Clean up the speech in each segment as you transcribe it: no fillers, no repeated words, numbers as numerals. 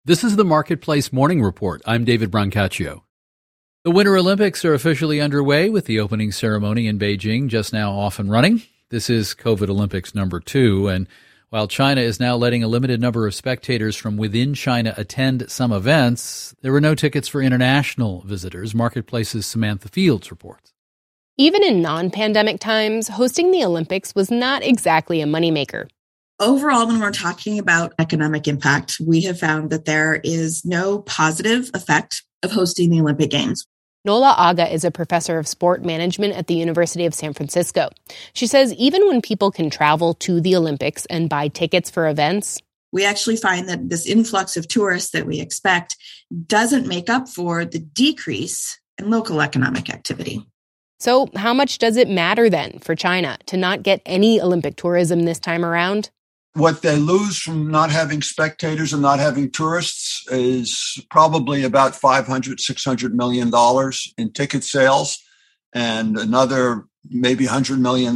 This is the Marketplace Morning Report. I'm David Brancaccio. The Winter Olympics are officially underway with the opening ceremony in Beijing just now off and running. This is COVID Olympics number 2, and while China is now letting a limited number of spectators from within China attend some events, there were no tickets for international visitors. Marketplace's Samantha Fields reports. Even in non-pandemic times, hosting the Olympics was not exactly a moneymaker. Overall, when we're talking about economic impact, we have found that there is no positive effect of hosting the Olympic Games. Nola Aga is a professor of sport management at the University of San Francisco. She says even when people can travel to the Olympics and buy tickets for events, we actually find that this influx of tourists that we expect doesn't make up for the decrease in local economic activity. So how much does it matter then for China to not get any Olympic tourism this time around? What they lose from not having spectators and not having tourists is probably about $500-600 million in ticket sales and another maybe $100 million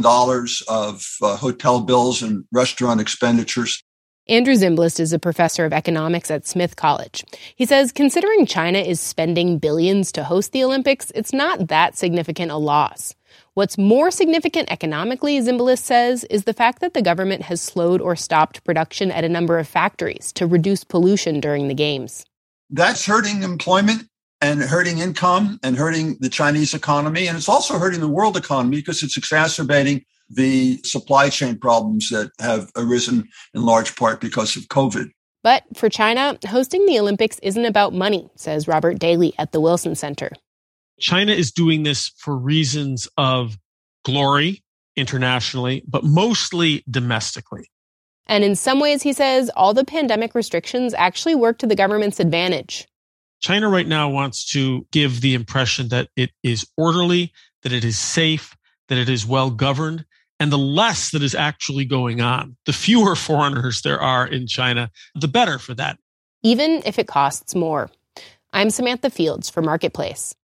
of hotel bills and restaurant expenditures. Andrew Zimbalist is a professor of economics at Smith College. He says considering China is spending billions to host the Olympics, it's not that significant a loss. What's more significant economically, Zimbalist says, is the fact that the government has slowed or stopped production at a number of factories to reduce pollution during the games. That's hurting employment and hurting income and hurting the Chinese economy. And it's also hurting the world economy because it's exacerbating the supply chain problems that have arisen in large part because of COVID. But for China, hosting the Olympics isn't about money, says Robert Daly at the Wilson Center. China is doing this for reasons of glory internationally, but mostly domestically. And in some ways, he says, all the pandemic restrictions actually work to the government's advantage. China right now wants to give the impression that it is orderly, that it is safe, that it is well governed, and the less that is actually going on, the fewer foreigners there are in China, the better for that. Even if it costs more. I'm Samantha Fields for Marketplace.